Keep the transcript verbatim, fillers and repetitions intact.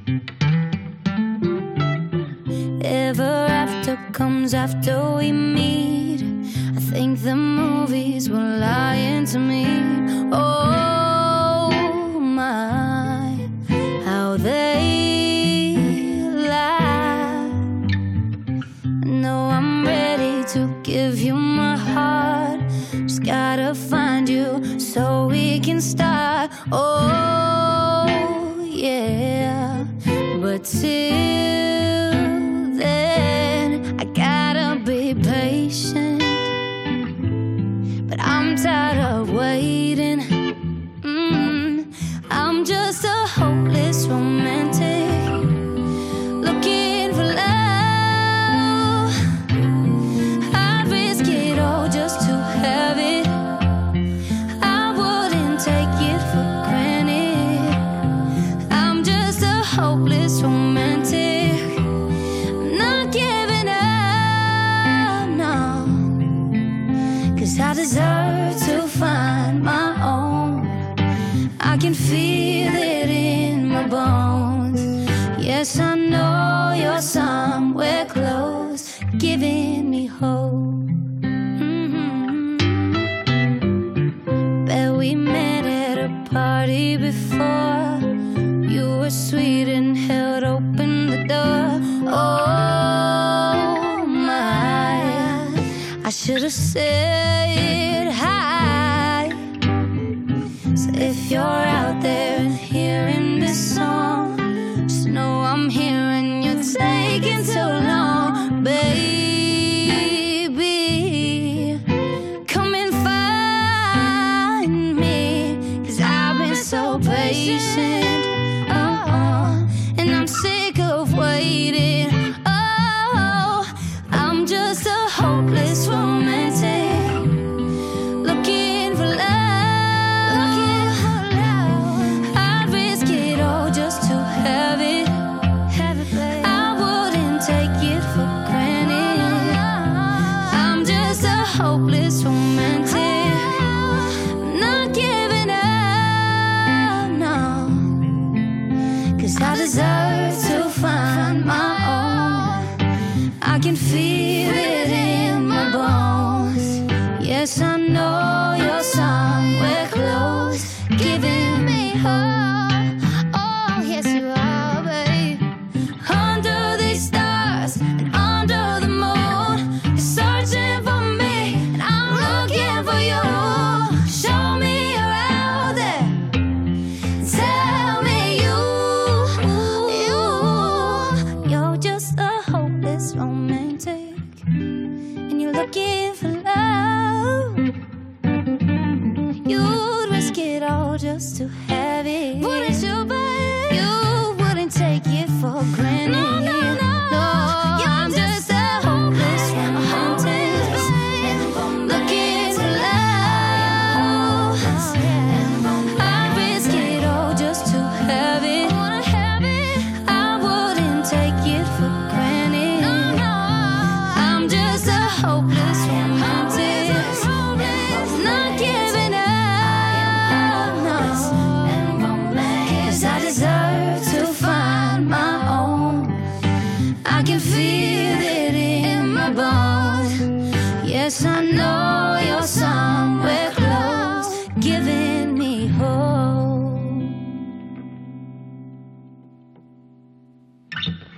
Ever after comes after we meet. I think the movies were lying to me. Oh my, how they lie. I know I'm ready to give you my heart. Just gotta find you so we can start. Oh yeah, but till then I gotta be patient. But I'm tired of waiting. mm, I'm just a hopeless romantic looking for love. I'd risk it all just to have it. I wouldn't take it for granted. I'm just a hopeless romantic, not giving up, no. 'Cause I deserve to find my own. I can feel it in my bones. Yes, I know you're somewhere close, giving me hope. mm-hmm. Bet we met at a party before. You were sweet and held open the door. Oh my, I should have said hi. So if you're out there and hearing this song, just know I'm here and you're taking too long. Baby, come and find me, 'cause I've been so patient. Oh, and I'm sick of waiting. Oh, I'm just a hopeless romantic looking for love. Looking for love. I'd risk it all just to have it. Have it, babe. I wouldn't take it for granted. I'm just a hopeless romantic, not giving up, no. 'Cause I deserve to find my own. I can feel it in my bones. Yes, I know you're somewhere close, giving me hope. Oh, yes, you are, babe. Under these stars and under the moon, you're searching for me and I'm looking for you. Show me you're out there. Tell me you, you, you're just a hopeless romantic, and you're looking for love. You'd risk it all just to have it. Wouldn't you, babe? You wouldn't take it for granted. No, no, no, no. I'm just a hopeless romantic looking for love. I'd risk it all just to have it. I wouldn't take it for granted. I'm just a hopeless romantic, not giving up, no. 'Cause I deserve to find my own. I can feel it in my bones. Yes, I know you're somewhere close, giving me hope.